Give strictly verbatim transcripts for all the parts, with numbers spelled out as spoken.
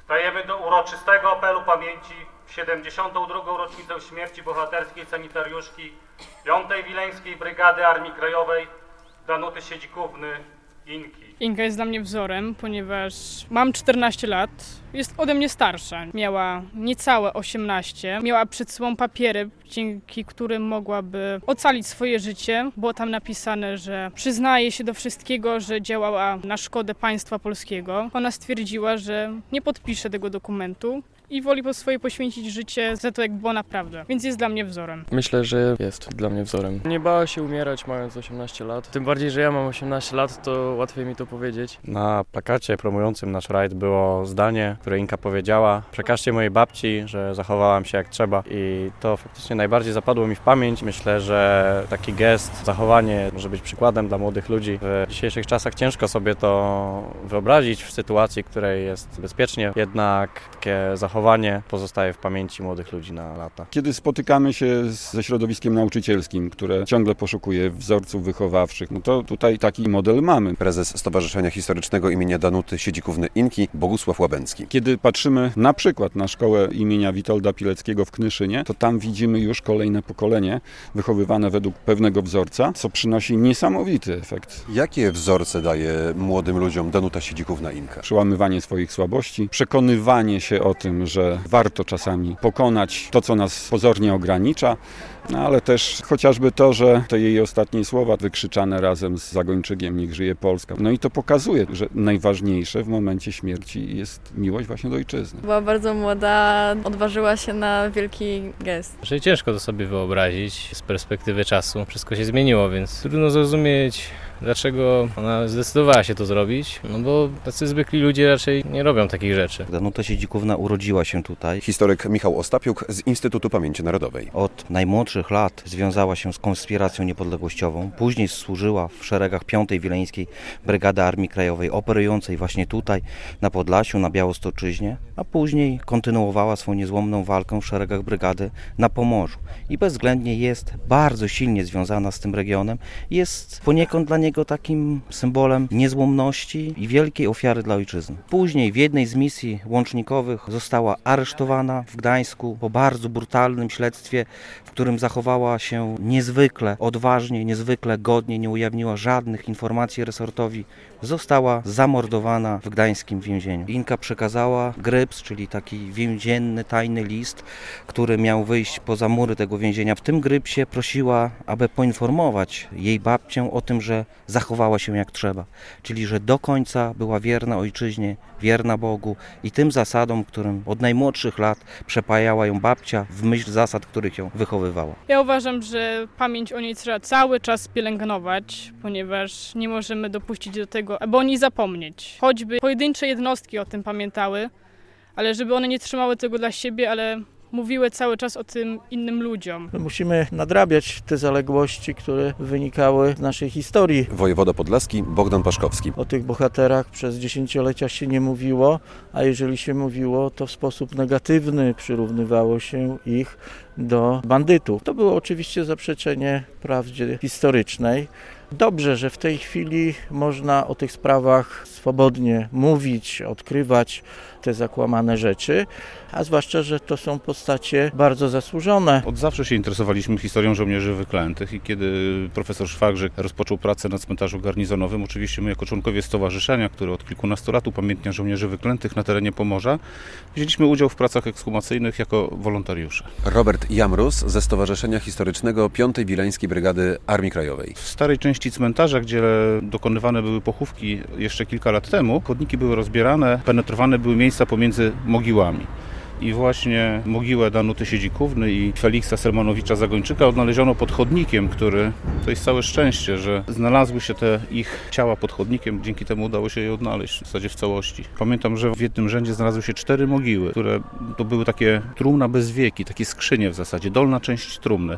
Stajemy do uroczystego apelu pamięci w siedemdziesiątą drugą rocznicę śmierci bohaterskiej sanitariuszki piątej Wileńskiej Brygady Armii Krajowej Danuty Siedzikówny-Inki. Inka jest dla mnie wzorem, ponieważ mam czternaście lat, jest ode mnie starsza. Miała niecałe osiemnaście, miała przed sobą papiery, dzięki którym mogłaby ocalić swoje życie. Było tam napisane, że przyznaje się do wszystkiego, że działała na szkodę państwa polskiego. Ona stwierdziła, że nie podpisze tego dokumentu i woli po swoje poświęcić życie za to, jak było naprawdę. Więc jest dla mnie wzorem. Myślę, że jest dla mnie wzorem. Nie bała się umierać, mając osiemnaście lat. Tym bardziej, że ja mam osiemnaście lat, to łatwiej mi to powiedzieć. Na plakacie promującym nasz rajd było zdanie, które Inka powiedziała: przekażcie mojej babci, że zachowałam się jak trzeba. I to faktycznie najbardziej zapadło mi w pamięć. Myślę, że taki gest, zachowanie może być przykładem dla młodych ludzi. W dzisiejszych czasach ciężko sobie to wyobrazić w sytuacji, w której jest bezpiecznie. Jednak takie zachowanie pozostaje w pamięci młodych ludzi na lata. Kiedy spotykamy się ze środowiskiem nauczycielskim, które ciągle poszukuje wzorców wychowawczych, no to tutaj taki model mamy. Prezes Stowarzyszenia Historycznego imienia Danuty Siedzikówny-Inki, Bogusław Łabęcki. Kiedy patrzymy na przykład na szkołę imienia Witolda Pileckiego w Knyszynie, to tam widzimy już kolejne pokolenie wychowywane według pewnego wzorca, co przynosi niesamowity efekt. Jakie wzorce daje młodym ludziom Danuta Siedzikówna-Inka? Przełamywanie swoich słabości, przekonywanie się o tym, że warto czasami pokonać to, co nas pozornie ogranicza, no ale też chociażby to, że te jej ostatnie słowa wykrzyczane razem z Zagończykiem "Niech żyje Polska". No i to pokazuje, że najważniejsze w momencie śmierci jest miłość właśnie do ojczyzny. Była bardzo młoda, odważyła się na wielki gest. Że ciężko to sobie wyobrazić z perspektywy czasu. Wszystko się zmieniło, więc trudno zrozumieć, dlaczego ona zdecydowała się to zrobić, no bo tacy zwykli ludzie raczej nie robią takich rzeczy. Danuta Siedzikówna urodziła się tutaj. Historyk Michał Ostapiuk z Instytutu Pamięci Narodowej. Od najmłodszych lat związała się z konspiracją niepodległościową. Później służyła w szeregach piątej Wileńskiej Brygady Armii Krajowej, operującej właśnie tutaj na Podlasiu, na Białostoczyźnie, a później kontynuowała swoją niezłomną walkę w szeregach brygady na Pomorzu. I bezwzględnie jest bardzo silnie związana z tym regionem. Jest poniekąd dla niego takim symbolem niezłomności i wielkiej ofiary dla ojczyzny. Później w jednej z misji łącznikowych została aresztowana w Gdańsku po bardzo brutalnym śledztwie, w którym zachowała się niezwykle odważnie, niezwykle godnie, nie ujawniła żadnych informacji resortowi. Została zamordowana w gdańskim więzieniu. Inka przekazała gryps, czyli taki więzienny, tajny list, który miał wyjść poza mury tego więzienia. W tym grypsie prosiła, aby poinformować jej babcię o tym, że zachowała się jak trzeba. Czyli, że do końca była wierna ojczyźnie, wierna Bogu i tym zasadom, którym od najmłodszych lat przepajała ją babcia w myśl zasad, których ją wychowywała. Ja uważam, że pamięć o niej trzeba cały czas pielęgnować, ponieważ nie możemy dopuścić do tego, aby o niej zapomnieć. Choćby pojedyncze jednostki o tym pamiętały, ale żeby one nie trzymały tego dla siebie, ale mówiły cały czas o tym innym ludziom. Musimy nadrabiać te zaległości, które wynikały z naszej historii. Wojewoda podlaski Bogdan Paszkowski. O tych bohaterach przez dziesięciolecia się nie mówiło, a jeżeli się mówiło, to w sposób negatywny przyrównywało się ich do bandytów. To było oczywiście zaprzeczenie prawdzie historycznej. Dobrze, że w tej chwili można o tych sprawach swobodnie mówić, odkrywać te zakłamane rzeczy, a zwłaszcza, że to są postacie bardzo zasłużone. Od zawsze się interesowaliśmy historią żołnierzy wyklętych i kiedy profesor Szwagrzyk rozpoczął pracę na cmentarzu garnizonowym, oczywiście my jako członkowie stowarzyszenia, które od kilkunastu lat upamiętnia żołnierzy wyklętych na terenie Pomorza, wzięliśmy udział w pracach ekshumacyjnych jako wolontariusze. Robert Jamrus ze Stowarzyszenia Historycznego piątej Wileńskiej Brygady Armii Krajowej. W starej części cmentarza, gdzie dokonywane były pochówki jeszcze kilka lat temu, chodniki były rozbierane, penetrowane były miejsca pomiędzy mogiłami. I właśnie mogiłę Danuty Siedzikówny i Feliksa Selmanowicza Zagończyka odnaleziono pod chodnikiem, który, to jest całe szczęście, że znalazły się te ich ciała pod chodnikiem, dzięki temu udało się je odnaleźć w zasadzie w całości. Pamiętam, że w jednym rzędzie znalazły się cztery mogiły, które to były takie trumna bez wieki, takie skrzynie w zasadzie, dolna część trumny.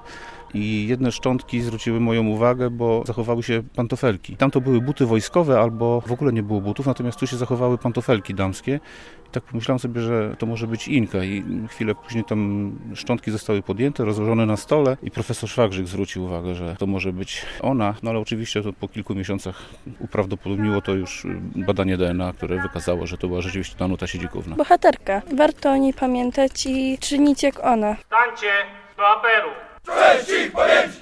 i jedne szczątki zwróciły moją uwagę, bo zachowały się pantofelki. Tam to były buty wojskowe albo w ogóle nie było butów, natomiast tu się zachowały pantofelki damskie. I tak pomyślałem sobie, że to może być Inka i chwilę później tam szczątki zostały podjęte, rozłożone na stole i profesor Szwagrzyk zwrócił uwagę, że to może być ona, no ale oczywiście to po kilku miesiącach uprawdopodobniło to już badanie D N A, które wykazało, że to była rzeczywiście Danuta Siedzikówna. Bohaterka. Warto o niej pamiętać i czynić jak ona. Stańcie do apelu! Cześć ich pamięci!